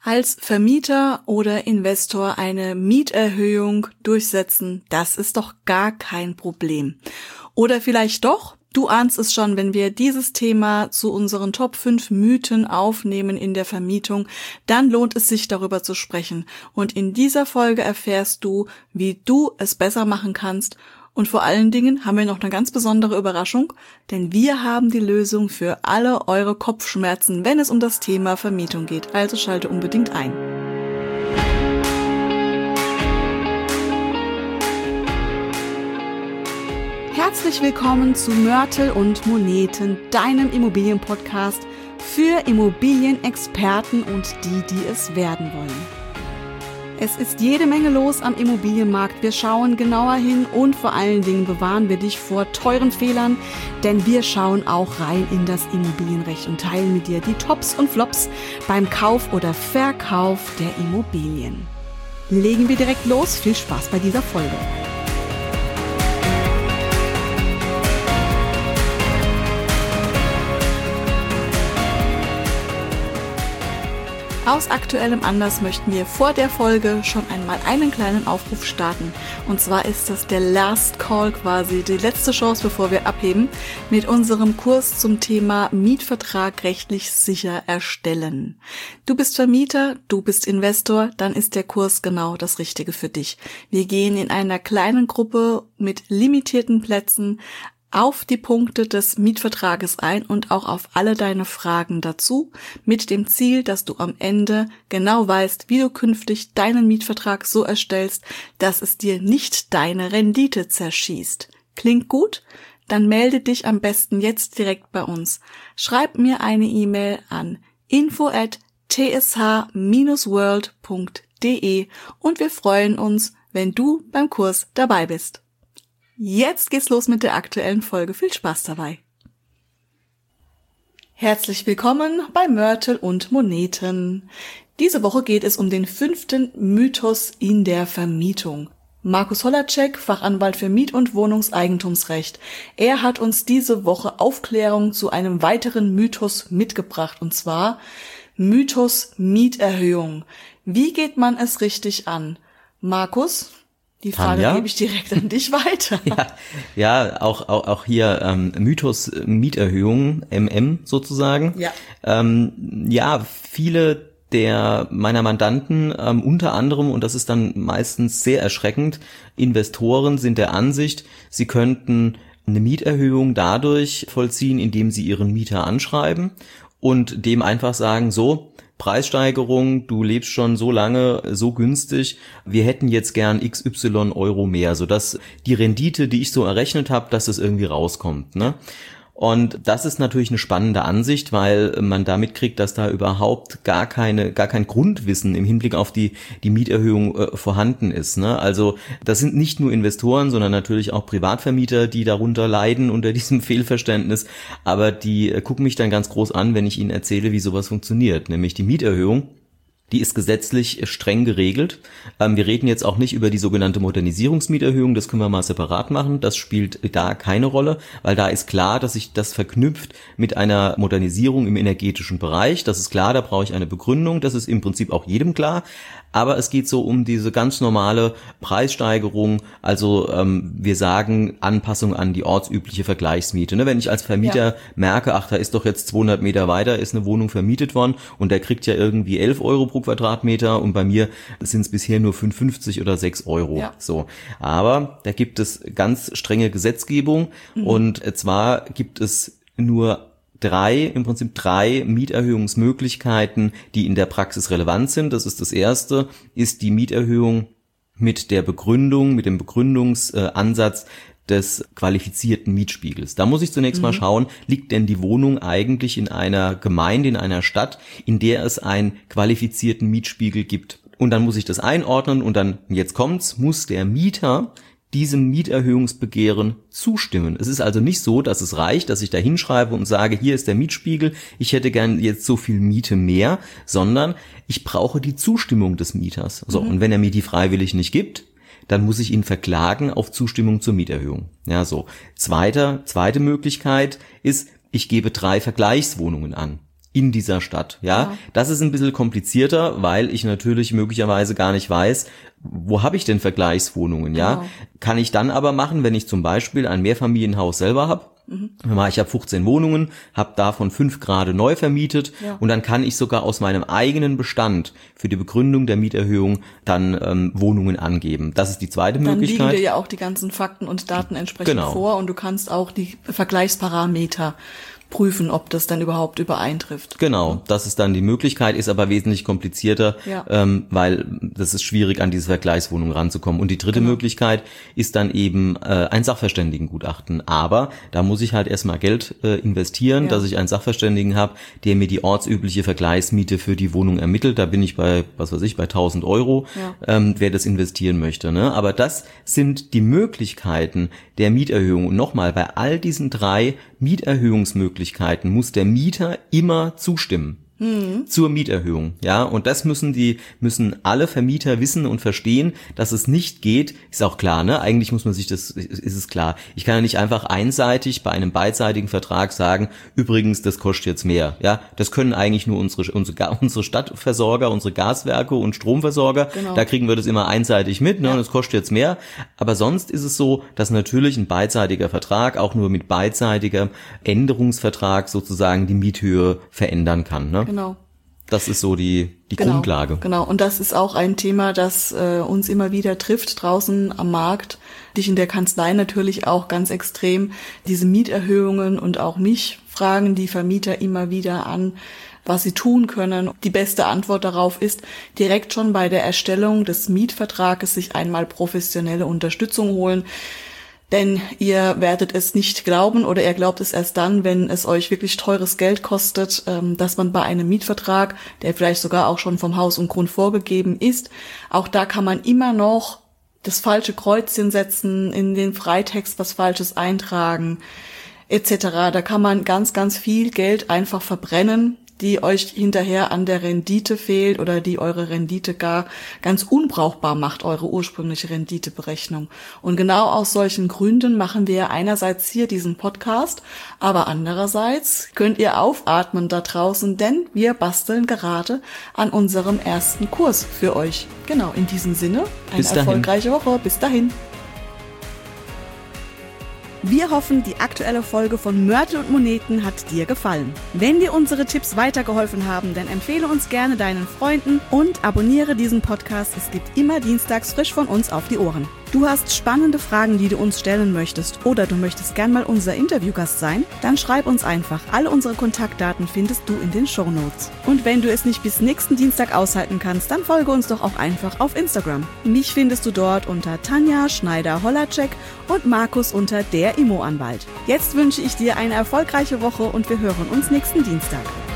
Als Vermieter oder Investor eine Mieterhöhung durchsetzen, das ist doch gar kein Problem. Oder vielleicht doch? Du ahnst es schon, wenn wir dieses Thema zu unseren Top 5 Mythen aufnehmen in der Vermietung, dann lohnt es sich, darüber zu sprechen. Und in dieser Folge erfährst du, wie du es besser machen kannst. Und vor allen Dingen haben wir noch eine ganz besondere Überraschung, denn wir haben die Lösung für alle eure Kopfschmerzen, wenn es um das Thema Vermietung geht. Also schalte unbedingt ein. Herzlich willkommen zu Mörtel und Moneten, deinem Immobilienpodcast für Immobilienexperten und die es werden wollen. Es ist jede Menge los am Immobilienmarkt. Wir schauen genauer hin und vor allen Dingen bewahren wir dich vor teuren Fehlern, denn wir schauen auch rein in das Immobilienrecht und teilen mit dir die Tops und Flops beim Kauf oder Verkauf der Immobilien. Legen wir direkt los. Viel Spaß bei dieser Folge. Aus aktuellem Anlass möchten wir vor der Folge schon einmal einen kleinen Aufruf starten. Und zwar ist das der Last Call, quasi die letzte Chance, bevor wir abheben, mit unserem Kurs zum Thema Mietvertrag rechtlich sicher erstellen. Du bist Vermieter, du bist Investor, dann ist der Kurs genau das Richtige für dich. Wir gehen in einer kleinen Gruppe mit limitierten Plätzen auf die Punkte des Mietvertrages ein und auch auf alle deine Fragen dazu, mit dem Ziel, dass du am Ende genau weißt, wie du künftig deinen Mietvertrag so erstellst, dass es dir nicht deine Rendite zerschießt. Klingt gut? Dann melde dich am besten jetzt direkt bei uns. Schreib mir eine E-Mail an info@tsh-world.de und wir freuen uns, wenn du beim Kurs dabei bist. Jetzt geht's los mit der aktuellen Folge. Viel Spaß dabei. Herzlich willkommen bei Mörtel und Moneten. Diese Woche geht es um den 5. Mythos in der Vermietung. Markus Holacek, Fachanwalt für Miet- und Wohnungseigentumsrecht. Er hat uns diese Woche Aufklärung zu einem weiteren Mythos mitgebracht, und zwar Mythos Mieterhöhung. Wie geht man es richtig an? Markus? Die Frage gebe ich direkt an dich weiter. Ja, auch hier Mythos Mieterhöhung, sozusagen. Ja. Viele der meiner Mandanten, unter anderem, und das ist dann meistens sehr erschreckend, Investoren sind der Ansicht, sie könnten eine Mieterhöhung dadurch vollziehen, indem sie ihren Mieter anschreiben und dem einfach sagen, so, Preissteigerung, du lebst schon so lange, so günstig, wir hätten jetzt gern XY Euro mehr, sodass die Rendite, die ich so errechnet habe, dass es irgendwie rauskommt, ne? Und das ist natürlich eine spannende Ansicht, weil man damit kriegt, dass da überhaupt gar kein Grundwissen im Hinblick auf die Mieterhöhung vorhanden ist, ne? Also das sind nicht nur Investoren, sondern natürlich auch Privatvermieter, die darunter leiden unter diesem Fehlverständnis. Aber die gucken mich dann ganz groß an, wenn ich ihnen erzähle, wie sowas funktioniert, nämlich die Mieterhöhung. Die ist gesetzlich streng geregelt. Wir reden jetzt auch nicht über die sogenannte Modernisierungsmieterhöhung, das können wir mal separat machen. Das spielt da keine Rolle, weil da ist klar, dass sich das verknüpft mit einer Modernisierung im energetischen Bereich. Das ist klar, da brauche ich eine Begründung, das ist im Prinzip auch jedem klar. Aber es geht so um diese ganz normale Preissteigerung, also wir sagen Anpassung an die ortsübliche Vergleichsmiete. Ne? Wenn ich als Vermieter merke, ach, da ist doch jetzt 200 Meter weiter, ist eine Wohnung vermietet worden und der kriegt ja irgendwie 11 Euro pro Quadratmeter und bei mir sind es bisher nur 5,50 oder 6 Euro. Ja. So. Aber da gibt es ganz strenge Gesetzgebung und zwar gibt es nur drei Mieterhöhungsmöglichkeiten, die in der Praxis relevant sind. Das ist das erste, ist die Mieterhöhung mit dem Begründungsansatz des qualifizierten Mietspiegels. Da muss ich zunächst mal schauen, liegt denn die Wohnung eigentlich in einer Gemeinde, in einer Stadt, in der es einen qualifizierten Mietspiegel gibt. Und dann muss ich das einordnen und dann, jetzt kommt's, muss der Mieter diesem Mieterhöhungsbegehren zustimmen. Es ist also nicht so, dass es reicht, dass ich da hinschreibe und sage, hier ist der Mietspiegel, ich hätte gern jetzt so viel Miete mehr, sondern ich brauche die Zustimmung des Mieters. So, und wenn er mir die freiwillig nicht gibt, dann muss ich ihn verklagen auf Zustimmung zur Mieterhöhung. Ja, so. Zweite Möglichkeit ist, ich gebe 3 Vergleichswohnungen an. in dieser Stadt, ja. Das ist ein bisschen komplizierter, weil ich natürlich möglicherweise gar nicht weiß, wo habe ich denn Vergleichswohnungen, ja. Kann ich dann aber machen, wenn ich zum Beispiel ein Mehrfamilienhaus selber habe. Ich habe 15 Wohnungen, habe davon 5 gerade neu vermietet und dann kann ich sogar aus meinem eigenen Bestand für die Begründung der Mieterhöhung dann Wohnungen angeben. Das ist die zweite Möglichkeit. Dann liegen dir ja auch die ganzen Fakten und Daten entsprechend vor und du kannst auch die Vergleichsparameter prüfen, ob das dann überhaupt übereintrifft. Genau, das ist dann die Möglichkeit, ist aber wesentlich komplizierter, weil das ist schwierig, an diese Vergleichswohnung ranzukommen. Und die dritte Möglichkeit ist dann eben ein Sachverständigengutachten. Aber da muss ich halt erstmal Geld investieren, dass ich einen Sachverständigen habe, der mir die ortsübliche Vergleichsmiete für die Wohnung ermittelt. Da bin ich bei, bei 1.000 €, wer das investieren möchte. Ne? Aber das sind die Möglichkeiten der Mieterhöhung. Und nochmal, bei all diesen 3 Mieterhöhungsmöglichkeiten muss der Mieter immer zustimmen. Zur Mieterhöhung, ja, und das müssen alle Vermieter wissen und verstehen, dass es nicht geht, ist auch klar, ne, eigentlich muss man sich ist es klar. Ich kann ja nicht einfach einseitig bei einem beidseitigen Vertrag sagen, übrigens, das kostet jetzt mehr, ja, das können eigentlich nur unsere Stadtversorger, unsere Gaswerke und Stromversorger, da kriegen wir das immer einseitig mit, ne, und das kostet jetzt mehr, aber sonst ist es so, dass natürlich ein beidseitiger Vertrag auch nur mit beidseitiger Änderungsvertrag sozusagen die Miethöhe verändern kann, ne. Genau. Das ist so die Grundlage. Genau. Und das ist auch ein Thema, das uns immer wieder trifft draußen am Markt. Dich in der Kanzlei natürlich auch ganz extrem. Diese Mieterhöhungen und auch mich fragen die Vermieter immer wieder an, was sie tun können. Die beste Antwort darauf ist, direkt schon bei der Erstellung des Mietvertrages sich einmal professionelle Unterstützung holen. Denn ihr werdet es nicht glauben oder ihr glaubt es erst dann, wenn es euch wirklich teures Geld kostet, dass man bei einem Mietvertrag, der vielleicht sogar auch schon vom Haus und Grund vorgegeben ist, auch da kann man immer noch das falsche Kreuzchen setzen, in den Freitext was Falsches eintragen, etc. Da kann man ganz, ganz viel Geld einfach verbrennen, die euch hinterher an der Rendite fehlt oder die eure Rendite gar ganz unbrauchbar macht, eure ursprüngliche Renditeberechnung. Und genau aus solchen Gründen machen wir einerseits hier diesen Podcast, aber andererseits könnt ihr aufatmen da draußen, denn wir basteln gerade an unserem ersten Kurs für euch. Genau, in diesem Sinne, eine erfolgreiche Woche. Bis dahin. Wir hoffen, die aktuelle Folge von Mörtel und Moneten hat dir gefallen. Wenn dir unsere Tipps weitergeholfen haben, dann empfehle uns gerne deinen Freunden und abonniere diesen Podcast. Es gibt immer dienstags frisch von uns auf die Ohren. Du hast spannende Fragen, die du uns stellen möchtest oder du möchtest gern mal unser Interviewgast sein? Dann schreib uns einfach. Alle unsere Kontaktdaten findest du in den Shownotes. Und wenn du es nicht bis nächsten Dienstag aushalten kannst, dann folge uns doch auch einfach auf Instagram. Mich findest du dort unter Tanja Schneider-Holacek und Markus unter der Immo-Anwalt. Jetzt wünsche ich dir eine erfolgreiche Woche und wir hören uns nächsten Dienstag.